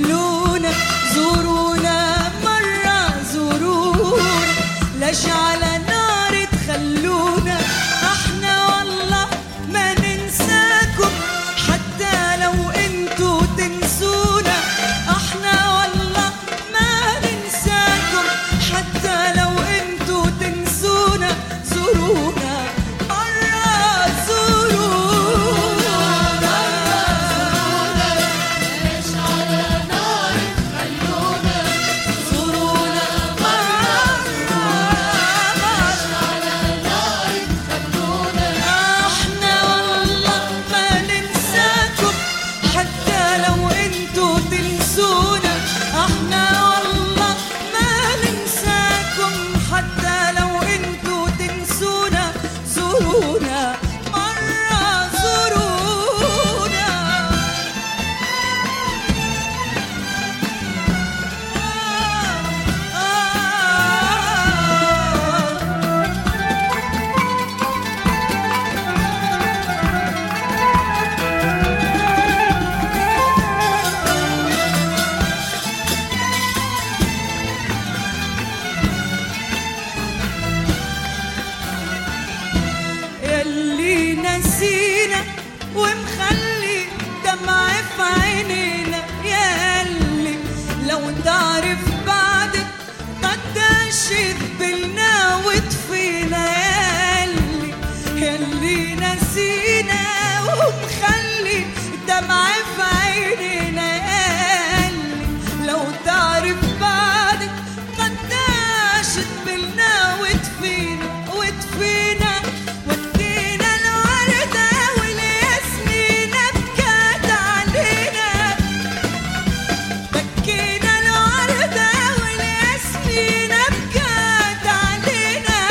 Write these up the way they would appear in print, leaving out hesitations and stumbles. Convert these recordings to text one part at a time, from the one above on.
خلونا زورونا مرة زورونا، ليش على نار تخلونا؟ احنا والله ما ننساكم حتى لو انتو تنسونا، احنا والله ما ننساكم حتى لو انتو تنسونا، زورونا مرة زورونا. ليش على نار تخلونا؟ زورونا مرة ليش على نار تخلونا؟ احنا والله ما ننساكم حتى لو انتو تنسونا، احنا والله ما ننساكم حتى لو انتو تنسونا، زورونا مرة زورونا. يلي نسينا ومخلي دمع في عينينا، يلي لو تعرف بعدك قديش ذبلنا وطفينا، يلي نسينا ومخلي دمع في عينينا، يلي لو تعرف بعدك قديش ذبلنا وطفينا وطفينا. ودينا الوردة والياسمين بكات علينا، بكينا الوردة والياسمين بكات علينا،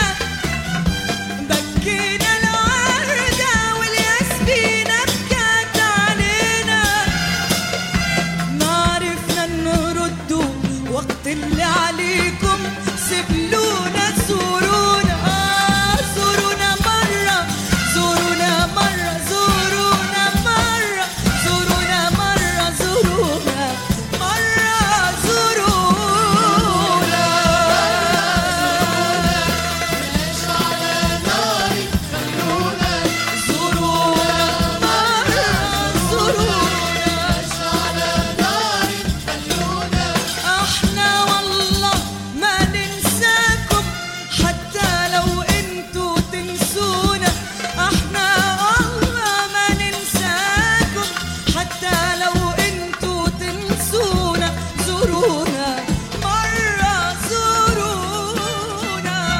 بكينا الوردة والياسمين بكات علينا. ما عرفنا نردوا وقت اللي عليكم سبلونا، زورونا زورونا مرة زورونا مرة زورونا مرة زورونا مرة زورونا مرة زورونا. ليش على نار تخلونا؟ زورونا مرة زورونا، ليش على نار تخلونا؟ احنا والله ما ننساكم حتى لو انتو تنسونا، احنا والله ما ننساكم حتى لو انتو تنسونا، زورونا مرة زورونا.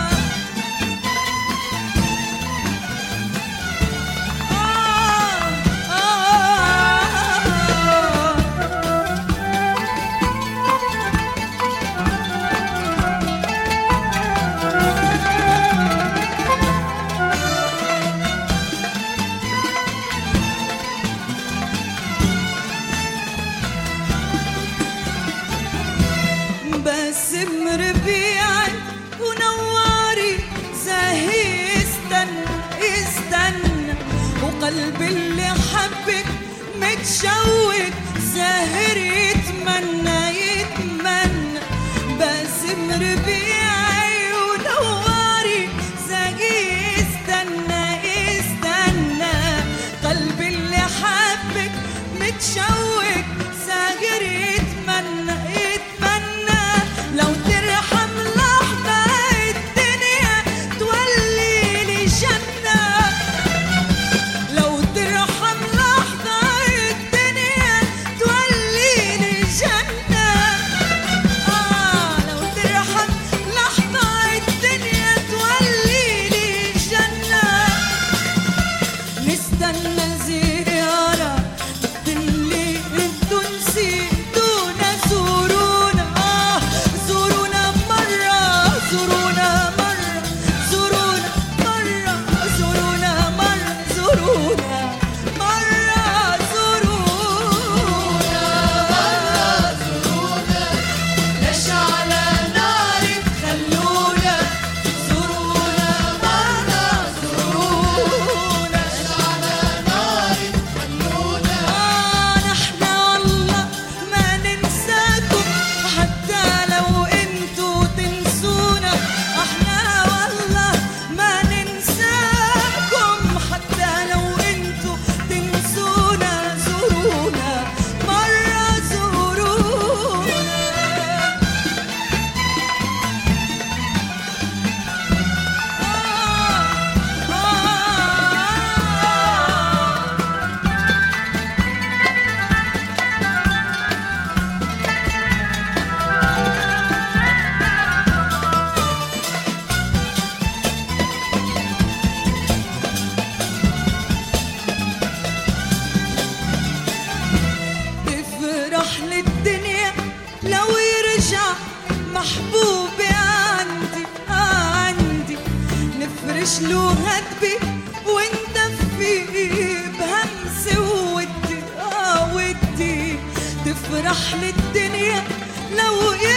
باسم ربيعي ونواري زاهي استنى استنى، وقلبي اللي حبك متشوق ساهر يتمنى يتمنى. باسم ربيعي ونواري زاهي استنى استنى، قلبي اللي حبك متشوق ساهر يتمنى يتمنى. لو ترحم لحظة الدنيا تولي لي جنة، لو ترحم لحظة الدنيا تولي لي جنة. اشلوها تبي وانت في بهمس ودي ودي تفرح للدنيا لو